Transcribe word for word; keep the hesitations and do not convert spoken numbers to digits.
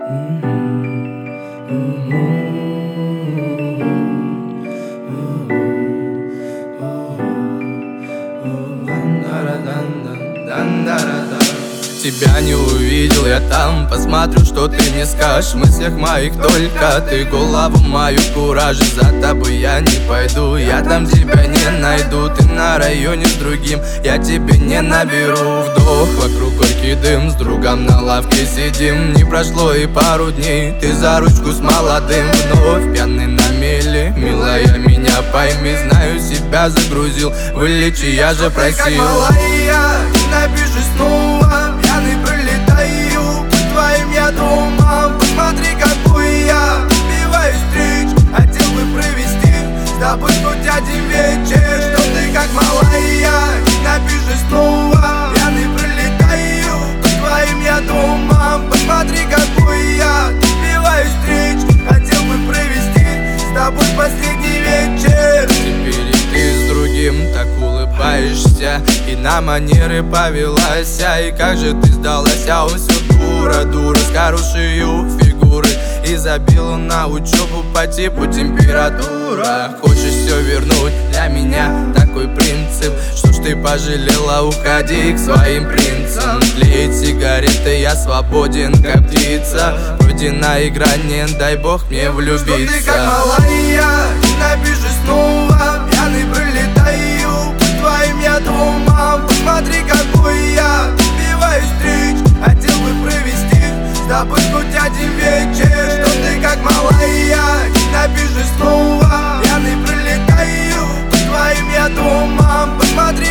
Тебя не увидел я там, посмотрю, что ты мне скажешь. В мыслях моих только ты, голову мою куражишь. За тобой я не пойду, я там тебя не найду. Ты на районе с другим, я тебе не наберу. Вдох, вокруг горький дым, с другом на лавке сидим. Не прошло и пару дней, ты за ручку с молодым. Вновь пьяный на мели, милая, меня пойми. Знаю, себя загрузил, вылечи, я же просил. Ты как малая, не напишешь снова. Пьяный пролетаю к твоим я домам. Посмотри, какой я убиваю встреч. Хотел бы провести с тобой хоть один вечер. Что ты как малая, не напишешь снова. Пьяный пролетаю к твоим я домам. Посмотри, какой я убиваю встреч. Хотел бы провести с тобой последний вечер. Теперь и ты с другим так улыбаешься и на манеры повелась. И как же ты сдалась, а он все дура, дура с хорошей фигурой. И забила на учебу по типу температура. Хочешь все вернуть, для меня такой принцип. Что ж ты пожалела, уходи к своим принцам. Тлеет сигареты, я свободен как птица. Вроде на грани, дай бог мне влюбиться. Что ты как малая, не напишешь снова. Пьяный пролетаю к твоим я домам. Посмотри, какой я убиваю встреч. Хотел бы провести с тобой хоть один вечер. Что ты как малая, не напишешь снова. Пьяный пролетаю к твоим я домам. Посмотри,